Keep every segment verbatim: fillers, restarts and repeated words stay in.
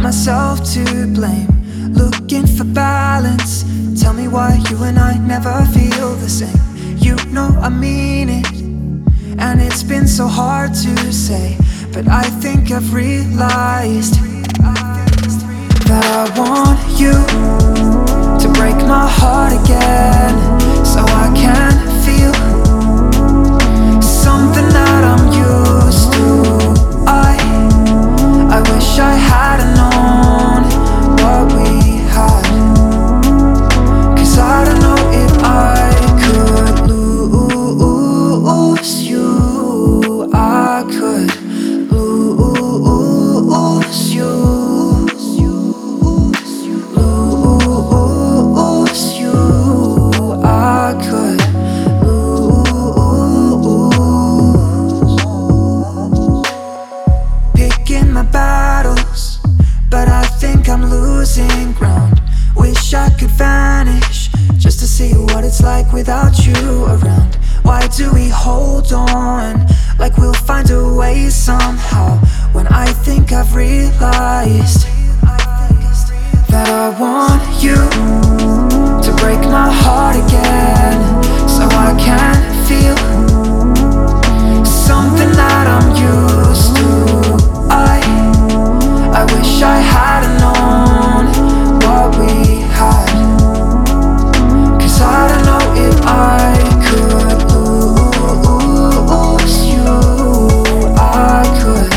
myself to blame, looking for balance. Tell me why you and I never feel the same. You know I mean it, and it's been so hard to say, but I think I've realized that I want you to break my heart again, so I can feel something that I'm used to. I, I wish I had known what we had, 'cause I don't know if I could lose you. I could lose you. Wish I could vanish just to see what it's like without you around. Why do we hold on like we'll find a way somehow, when I think I've realized that I want you to break my heart again, so I can feel something that I'm used to. I, I wish I had known what we had, 'cause I don't know if I could lose you. I could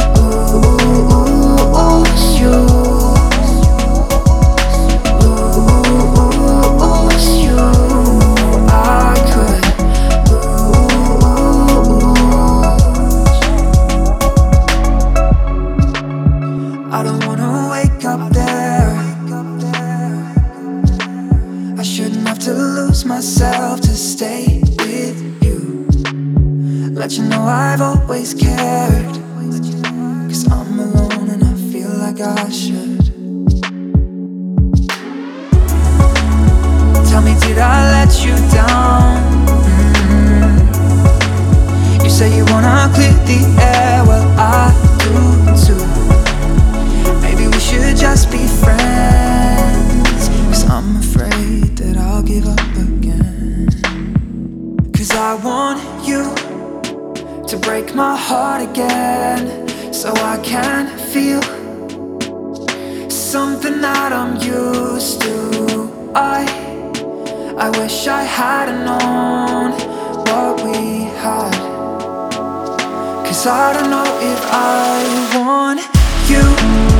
lose you. Lose you. I could lose. I don't wanna wake up there. I shouldn't have to lose myself to stay with you. Let you know I've always cared, 'cause I'm alone and I feel like I should. Tell me, did I let you down? Mm-hmm. You say you wanna clear the air, well I do too. Maybe we should just be friends, 'cause I'm afraid that I'll give up again. 'Cause I want you to break my heart again, so I can feel something that I'm used to. I, I wish I had known what we had, 'cause I don't know if I want you